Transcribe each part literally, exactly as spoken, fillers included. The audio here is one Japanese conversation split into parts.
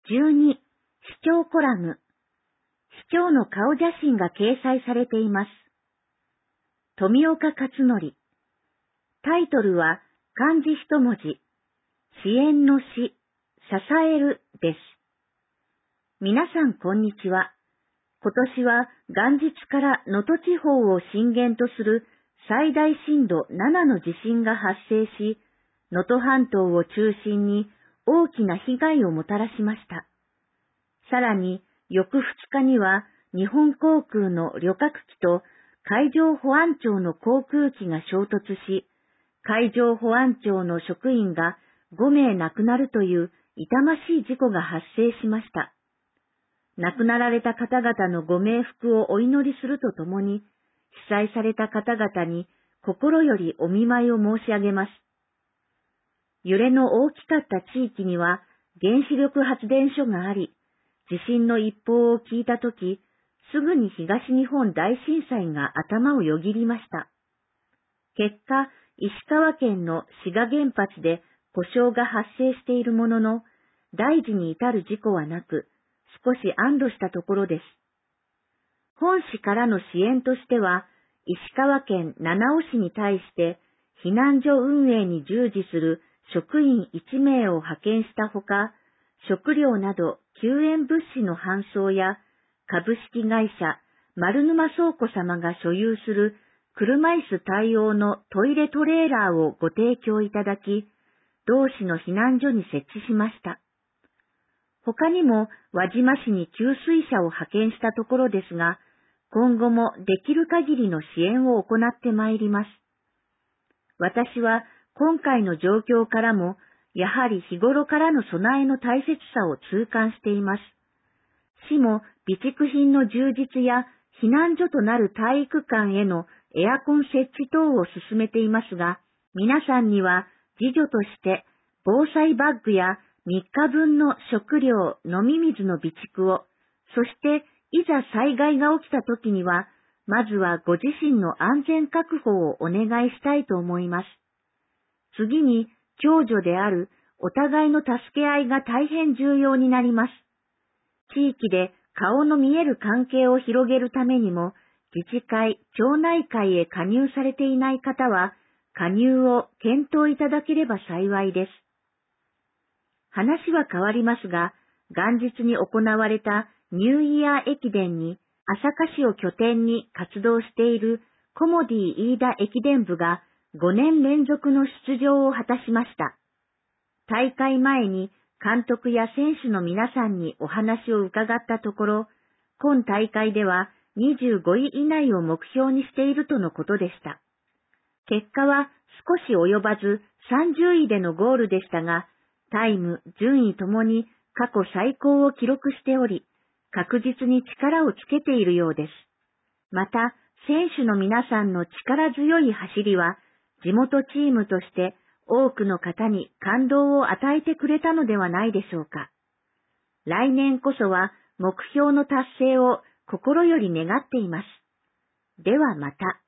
じゅうに、市長コラム。市長の顔写真が掲載されています。富岡勝則。タイトルは漢字一文字。支援の支、支えるです。皆さんこんにちは。今年は元日から能登地方を震源とする最大震度ななの地震が発生し、能登半島を中心に大きな被害をもたらしました。さらに、翌ふつかには日本航空の旅客機と海上保安庁の航空機が衝突し、海上保安庁の職員がごめい亡くなるという痛ましい事故が発生しました。亡くなられた方々のご冥福をお祈りするとともに、被災された方々に心よりお見舞いを申し上げます。揺れの大きかった地域には原子力発電所があり、地震の一報を聞いたとき、すぐに東日本大震災が頭をよぎりました。結果、石川県の志賀原発で故障が発生しているものの、大事に至る事故はなく、少し安堵したところです。本市からの支援としては、石川県七尾市に対して避難所運営に従事する職員いちめいを派遣したほか、食料など救援物資の搬送や株式会社丸沼倉庫様が所有する車椅子対応のトイレトレーラーをご提供いただき、同市の避難所に設置しました。他にも輪島市に給水車を派遣したところですが、今後もできる限りの支援を行ってまいります。私は今回の状況からも、やはり日頃からの備えの大切さを痛感しています。市も備蓄品の充実や避難所となる体育館へのエアコン設置等を進めていますが、皆さんには自助として防災バッグやみっかぶんの食料、飲み水の備蓄を、そしていざ災害が起きた時には、まずはご自身の安全確保をお願いしたいと思います。次に、共助であるお互いの助け合いが大変重要になります。地域で顔の見える関係を広げるためにも、自治会、町内会へ加入されていない方は、加入を検討いただければ幸いです。話は変わりますが、元日に行われたニューイヤー駅伝に、朝霞市を拠点に活動しているコモディ飯田駅伝部がごねんれんぞくの出場を果たしました。大会前に監督や選手の皆さんにお話を伺ったところ、今大会ではにじゅうごい以内を目標にしているとのことでした。結果は少し及ばずさんじゅういでのゴールでしたが、タイム、順位ともに過去最高を記録しており、確実に力をつけているようです。また、選手の皆さんの力強い走りは、地元チームとして多くの方に感動を与えてくれたのではないでしょうか。来年こそは目標の達成を心より願っています。ではまた。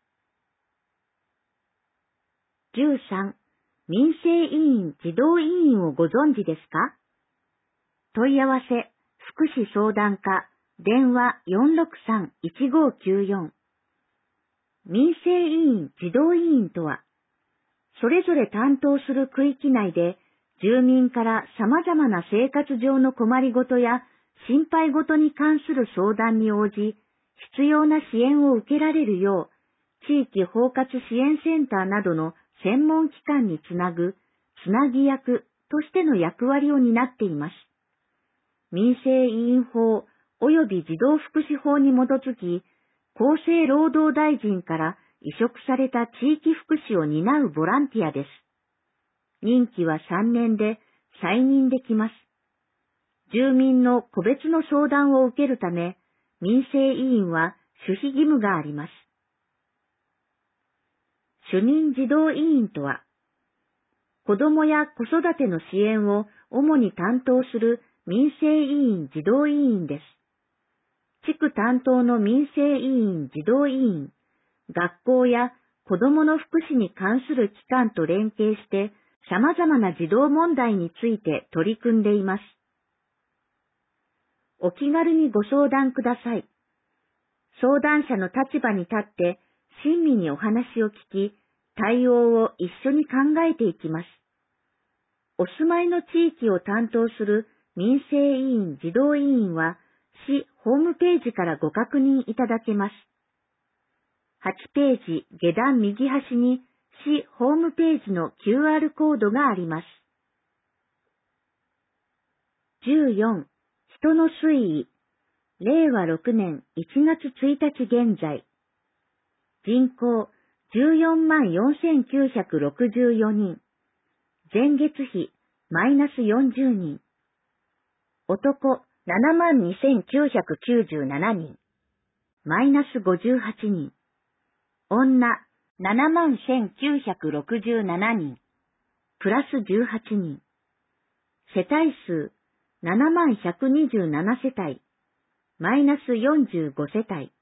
じゅうさん、民生委員児童委員をご存知ですか？問い合わせ、福祉相談課、電話 よんろくさんいちごきゅうよん。民生委員児童委員とは、それぞれ担当する区域内で、住民から様々な生活上の困りごとや心配ごとに関する相談に応じ、必要な支援を受けられるよう、地域包括支援センターなどの専門機関につなぐ、つなぎ役としての役割を担っています。民生委員法及び児童福祉法に基づき、厚生労働大臣から委嘱された地域福祉を担うボランティアです。任期はさんねんで再任できます。住民の個別の相談を受けるため、民生委員は守秘義務があります。主任児童委員とは、子どもや子育ての支援を主に担当する民生委員児童委員です。地区担当の民生委員児童委員、学校や子どもの福祉に関する機関と連携して様々な児童問題について取り組んでいます。 お気軽にご相談ください。相談者の立場に立って親身にお話を聞き、対応を一緒に考えていきます。お住まいの地域を担当する民生委員児童委員は市ホームページからご確認いただけます。はちページ下段右端に市ホームページの キューアール コードがあります。じゅうよん、人の推移、れいわろくねんいちがつついたち現在。人口じゅうよんまんよんせんきゅうひゃくろくじゅうよにん。前月比マイナスよんじゅうにん。男ななまんにせんきゅうひゃくきゅうじゅうななにん。マイナスごじゅうはちにん。女ななまんせんきゅうひゃくろくじゅうななにん。プラスじゅうはちにん。世帯数ななまんひゃくにじゅうななせたい。マイナスよんじゅうごせたい。